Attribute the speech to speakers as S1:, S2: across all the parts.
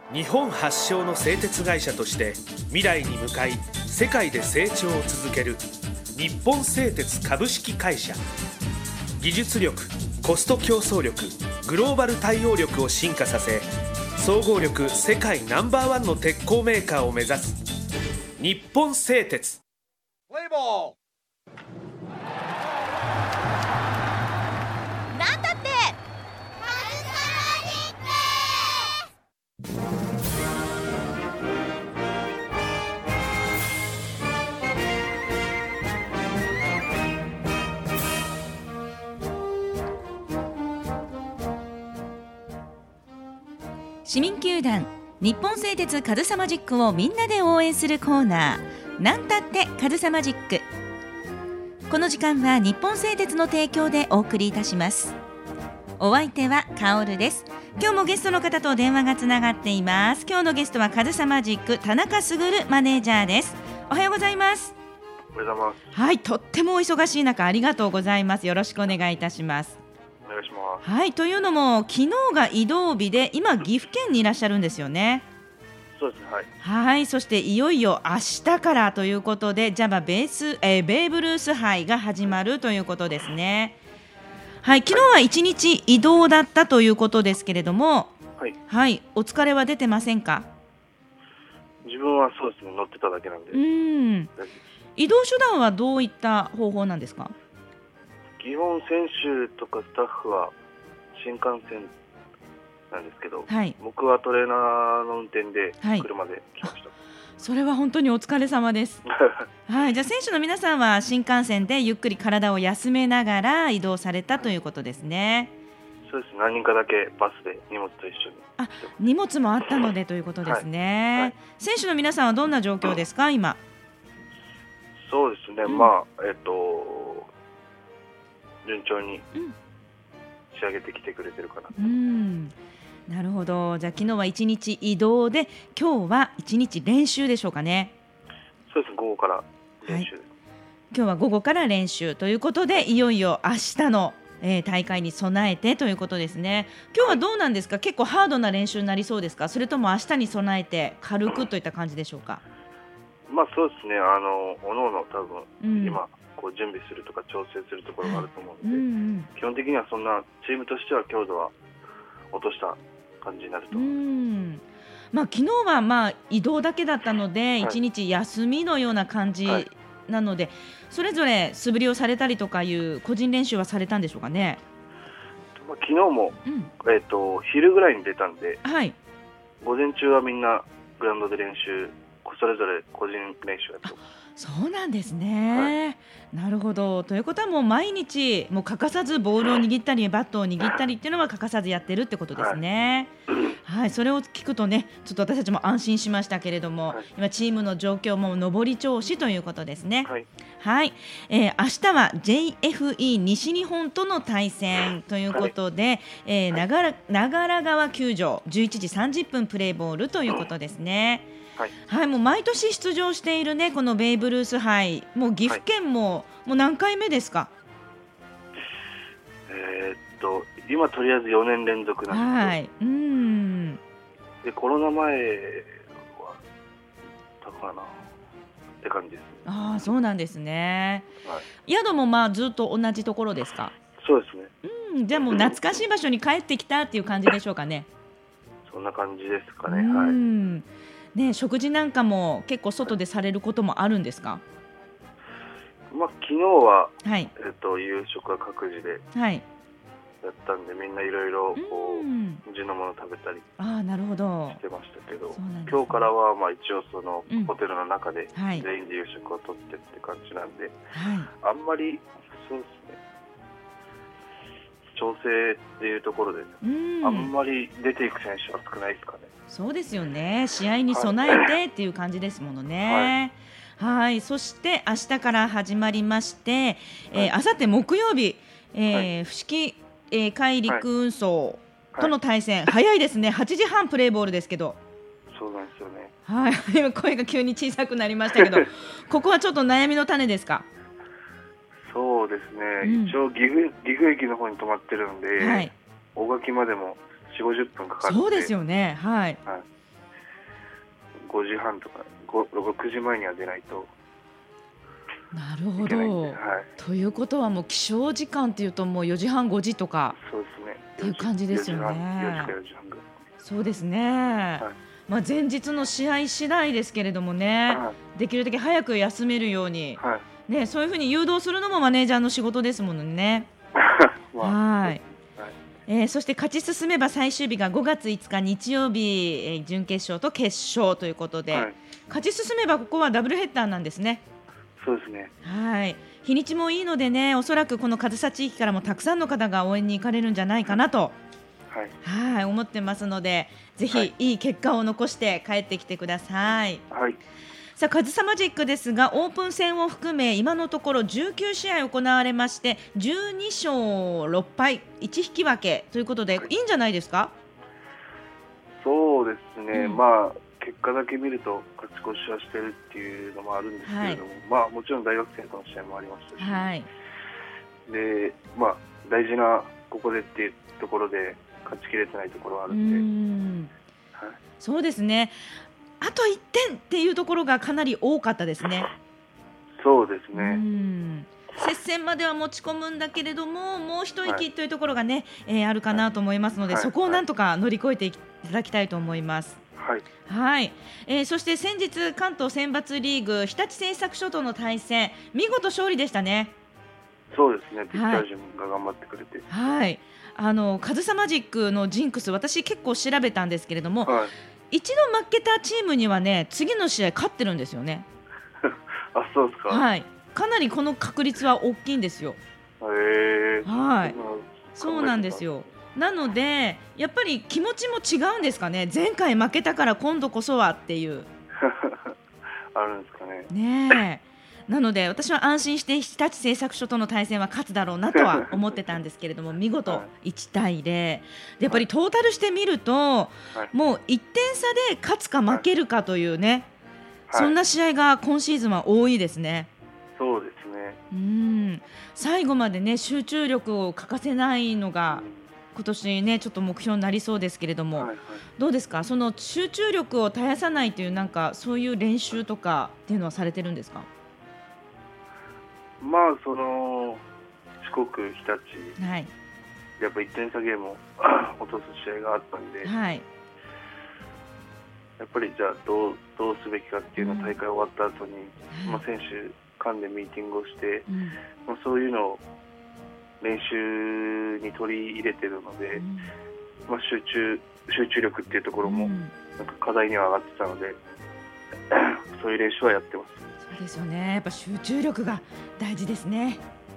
S1: 日本発祥の製鉄会社として未来に向かい世界で成長を続ける日本製鉄株式会社。技術力、コスト競争力、グローバル対応力を進化させ、総合力世界No.1の鉄鋼メーカーを目指す日本製鉄。
S2: プレイボール。
S3: なんだって市民球団日本製鉄カズサマジックをみんなで応援するコーナー、なんたってカズサマジック。この時間は日本製鉄の提供でお送りいたします。お相手はカオルです。今日もゲストの方と電話がつながっています。今日のゲストはカズサマジック田中卓マネージャーです。おはようございます。
S4: おはようございます。
S3: はい、とってもお忙しい中ありがとうございます。よろしくお願いいたします。
S4: お願いします。
S3: はい、というのも昨日が移動日で今岐阜県にいらっしゃるんですよね。
S4: そうですね、はい。
S3: はい、そしていよいよ明日からということでジャバベーブルース杯が始まるということですね。はい、昨日は1日移動だったということですけれども、
S4: はい、
S3: はい、お疲れは出てませんか？
S4: 自分はそうですね、乗ってただけなんで。
S3: 移動手段はどういった方法なんですか？
S4: 基本選手とかスタッフは新幹線なんですけど、
S3: はい、
S4: 僕はトレーナーの運転で車で来ました。
S3: はい、それは本当にお疲れ様です。はい、じゃあ選手の皆さんは新幹線でゆっくり体を休めながら移動されたということですね。
S4: そうです。何人かだけバスで荷物と一緒に。
S3: 荷物もあったのでということですね。はいはい、選手の皆さんはどんな状況ですか、今？
S4: そうですね、順調に仕上げてきてくれてるかな。
S3: なるほど。じゃあ昨日は1日移動で今日は1日練習でしょうかね。
S4: そうです。午後から練習です。
S3: 今日は午後から練習ということでいよいよ明日の、大会に備えてということですね。今日はどうなんですか？結構ハードな練習になりそうですか？それとも明日に備えて軽くといった感じでしょうか？
S4: そうですね、おのおの多分、今こう準備するとか調整するところがあると思うので、基本的にはそんなチームとしては強度は落とした感じになると思います。
S3: 昨日は移動だけだったので、1日休みのような感じなので、それぞれ素振りをされたりとかいう個人練習はされたんでしょうかね？
S4: 昨日も、昼ぐらいに出たんで、午前中はみんなグラウンドで練習、それぞれ個人練習やってます。
S3: そうなんですね。なるほど。ということはもう毎日もう欠かさずボールを握ったりバットを握ったりっていうのは欠かさずやってるってことですね。はい、それを聞くとね、ちょっと私たちも安心しましたけれども、今チームの状況も上り調子ということですね。はい、明日は JFE 西日本との対戦ということで、長良川球場11時30分プレーボールということですね。はい、もう毎年出場しているね、このベイブルース杯、もう岐阜県も、もう何回目ですか？
S4: 今とりあえず4年連続なんですけど、でコロナ前はたかなって感じです。
S3: ああ、そうなんですね。宿もずっと同じところですか？
S4: そうですね。
S3: じゃあもう懐かしい場所に帰ってきたっていう感じでしょうかね？
S4: そんな感じですかね。
S3: ね、食事なんかも結構外でされることもあるんですか？
S4: 昨日は、夕食は各自でやったんで、みんないろいろ地のもの食べたりしてましたけど、今日からは一応そのホテルの中で全員で夕食をとってって感じなんで、あんまりそうですね、調整っていうところであんまり出ていく選手は少ないですかね。
S3: そうですよね。試合に備えてっていう感じですものね。はい、そして明日から始まりまして、あさって木曜日、伏木、海陸運送との対戦、早いですね。8時半プレーボールですけど。
S4: そうなんですよね。
S3: はい、今声が急に小さくなりましたけどここはちょっと悩みの種ですか？
S4: そうですね、一応岐阜駅の方に泊まってるんで、大垣までも4、50分かかって。
S3: そうですよね。
S4: 5時半とか6時前には出ないと
S3: なるほど、ということはもう起床時間っていうともう4時半5時とか
S4: そうですね
S3: っていう感じですよね。
S4: 4時か4時半ぐらい。
S3: そうですね、前日の試合次第ですけれどもね、できるだけ早く休めるように、ね、そういうふうに誘導するのもマネージャーの仕事ですもんね。そして勝ち進めば最終日が5月5日日曜日、準決勝と決勝ということで、勝ち進めばここはダブルヘッダーなんですね。
S4: そうですね。
S3: 日にちもいいのでね、おそらくこの上総地域からもたくさんの方が応援に行かれるんじゃないかなと、思ってますので、ぜひいい結果を残して帰ってきてください。さあ、上総マジックですがオープン戦を含め今のところ19試合行われまして12勝6敗1引き分けということで、いいんじゃないですか？
S4: そうですね、結果だけ見ると勝ち越しはしてるっていうのもあるんですけれども、もちろん大学生との試合もありましたし、で大事なここでっていうところで勝ちきれてないところはあるんで、
S3: そうですね、あと1点っていうところがかなり多かったですね。
S4: そうですね、
S3: 接戦までは持ち込むんだけれどももう一息というところがね、あるかなと思いますので、そこをなんとか乗り越えていただきたいと思います。そして先日関東選抜リーグ日立製作所との対戦見事勝利でしたね。
S4: そうですね、ピッチャー陣が頑張ってくれて、
S3: 上総マジックのジンクス私結構調べたんですけれども、一度負けたチームにはね次の試合勝ってるんですよね。
S4: そうですか。
S3: かなりこの確率は大きいんですよ。そうなんですよ。なのでやっぱり気持ちも違うんですかね。前回負けたから今度こそはっていう
S4: あるんですかね。
S3: なので私は安心して日立製作所との対戦は勝つだろうなとは思ってたんですけれども見事1対0でやっぱりトータルしてみると、もう1点差で勝つか負けるかというね、そんな試合が今シーズンは多いですね。
S4: そうですね。
S3: 最後までね集中力を欠かせないのが今年ねちょっと目標になりそうですけれども、どうですか、その集中力を絶やさないというなんかそういう練習とかっていうのはされてるんですか？
S4: その四国日立、やっぱ1点差ゲームを落とす試合があったんで、やっぱりじゃあどうすべきかっていうのを大会終わった後に、選手間でミーティングをして、そういうのを練習に取り入れてるので、集中力っていうところもなんか課題には上がってたのでそういう練習はやってます。
S3: そうですよね、やっぱ集中力が大事ですね。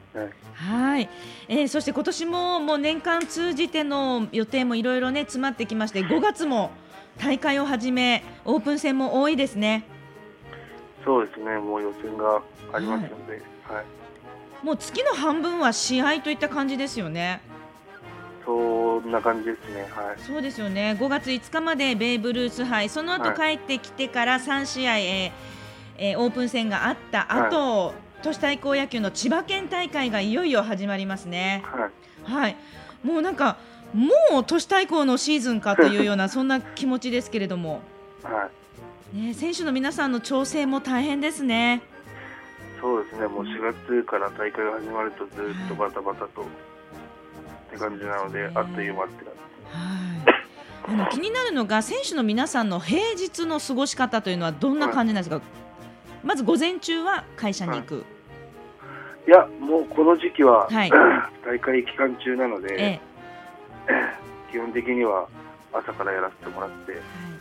S3: そして今年ももう年間通じての予定もいろいろね詰まってきまして、5月も大会をはじめオープン戦も多いですね。
S4: そうですね、もう予選がありますので、
S3: もう月の半分は試合といった感じですよね。
S4: そんな感じですね。
S3: そうですよね。5月5日までベイブルース杯、その後帰ってきてから3試合、オープン戦があった後、都市対抗野球の千葉県大会がいよいよ始まりますね。もうなんかもう都市対抗のシーズンかというようなそんな気持ちですけれども、選手の皆さんの調整も大変ですね。
S4: そうですね、もう4月から大会が始まるとずっとバタバタとって感じなので、あっという間って感じ。
S3: 気になるのが選手の皆さんの平日の過ごし方というのはどんな感じなんですか？まず午前中は会社に行く、
S4: いやもうこの時期は、大会期間中なので、基本的には朝からやらせてもらって、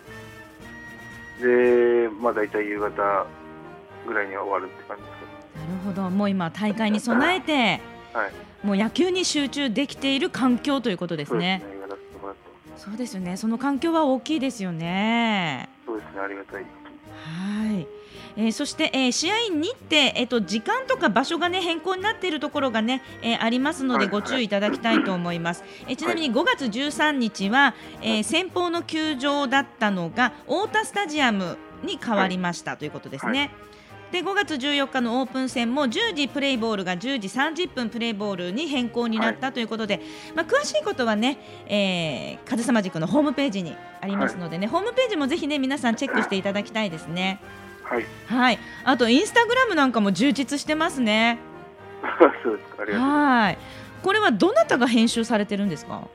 S4: でだいたい夕方ぐらいには終わるって感じです。
S3: なるほど、もう今大会に備えて、もう野球に集中できている環境ということですね。そうですよね、その環境は大きいですよね。
S4: そうですね、ありがたい。
S3: そして、試合日程、時間とか場所が、ね、変更になっているところが、ねありますのでご注意いただきたいと思います。ちなみに5月13日は、先方の球場だったのが太田スタジアムに変わりましたということですね。 で5月14日のオープン戦も10時プレイボールが10時30分プレイボールに変更になったということで、詳しいことはね、かずさま塾のホームページにありますのでね、ホームページもぜひね皆さんチェックしていただきたいですね。はい、あとインスタグラムなんかも充実してますね。
S4: そうですか、ありがとうございます。
S3: これはどなたが編集されてるんですか？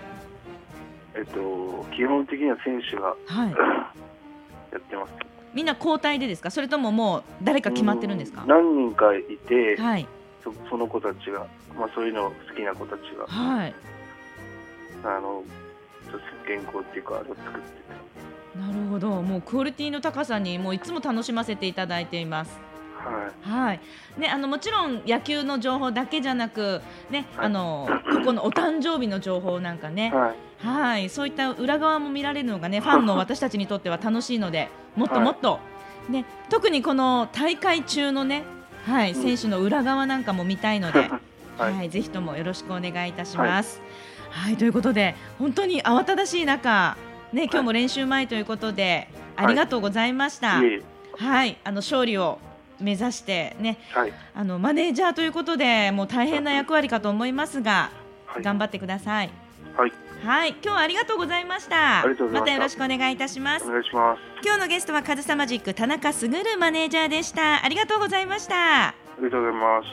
S4: 基本的には選手が、やってます。
S3: みんな交代でですか？それとももう誰か決まってるんですか？
S4: 何人かいて、その子たちが、そういうの好きな子たちが、原稿っていうかあれを作ってて。
S3: なるほど、もうクオリティの高さにもういつも楽しませていただいています。ね、もちろん野球の情報だけじゃなく、ね、ここのお誕生日の情報なんかね、そういった裏側も見られるのがね、ファンの私たちにとっては楽しいので、もっともっと、ね、特にこの大会中のね、選手の裏側なんかも見たいので、ぜひともよろしくお願いいたします。ということで本当に慌ただしい中、ね、今日も練習前ということでありがとうございました。勝利を目指してね、マネージャーということでもう大変な役割かと思いますが、頑張ってください。今日はありがとうございました。またよろしくお願いいたします。
S4: お願いします。
S3: 今日のゲストはかずさマジック田中卓マネージャーでした。ありがとうございました。
S4: ありがとうございます。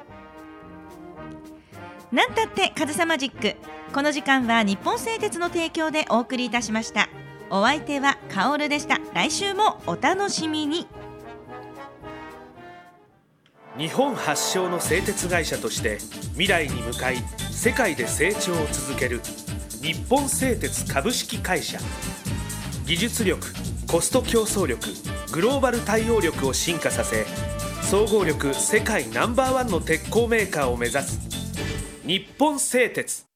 S3: なんたってかずさマジック、この時間は日本製鉄の提供でお送りいたしました。お相手はカオルでした。来週もお楽しみに。
S1: 日本発祥の製鉄会社として未来に向かい世界で成長を続ける日本製鉄株式会社。技術力、コスト競争力、グローバル対応力を進化させ、総合力世界ナンバーワンの鉄鋼メーカーを目指す日本製鉄。